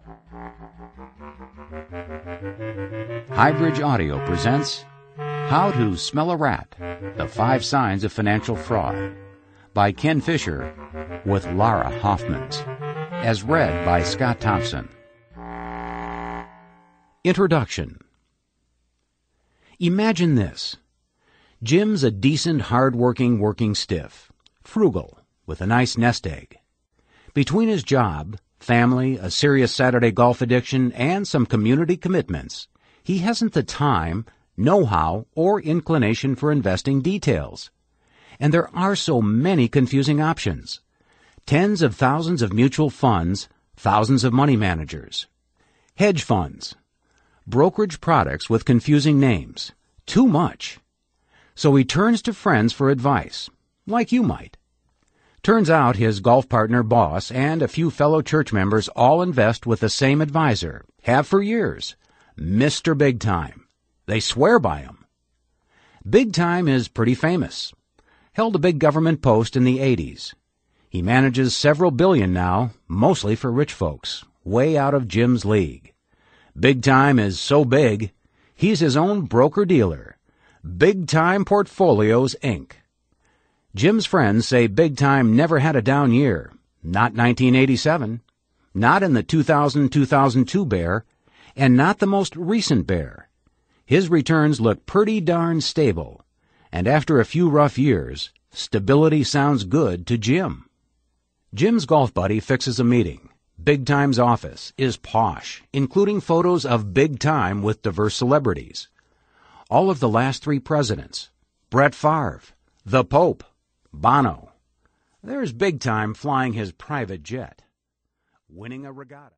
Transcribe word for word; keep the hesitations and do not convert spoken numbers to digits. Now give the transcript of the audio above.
Highbridge Audio presents How to Smell a Rat, The Five Signs of Financial Fraud by Ken Fisher with Lara Hoffmans, as read by Scott Thompson. Introduction. Imagine this. Jim's a decent, hard-working working stiff, frugal, with a nice nest egg. Between his job, family, a serious Saturday golf addiction, and some community commitments, he hasn't the time, know-how, or inclination for investing details. And there are so many confusing options. Tens of thousands of mutual funds, thousands of money managers. Hedge funds. Brokerage products with confusing names. Too much. So he turns to friends for advice, like you might. Turns out his golf partner, boss, and a few fellow church members all invest with the same advisor, have for years, Mister Big Time. They swear by him. Big Time is pretty famous. Held a big government post in the eighties. He manages several billion now, mostly for rich folks, way out of Jim's league. Big Time is so big, he's his own broker-dealer, Big Time Portfolios, Incorporated. Jim's friends say Big Time never had a down year, not nineteen eighty-seven, not in the two thousand to two thousand two bear, and not the most recent bear. His returns look pretty darn stable, and after a few rough years, stability sounds good to Jim. Jim's golf buddy fixes a meeting. Big Time's office is posh, including photos of Big Time with diverse celebrities. All of the last three presidents, Brett Favre, the Pope, Bono. There's Big Time flying his private jet, winning a regatta.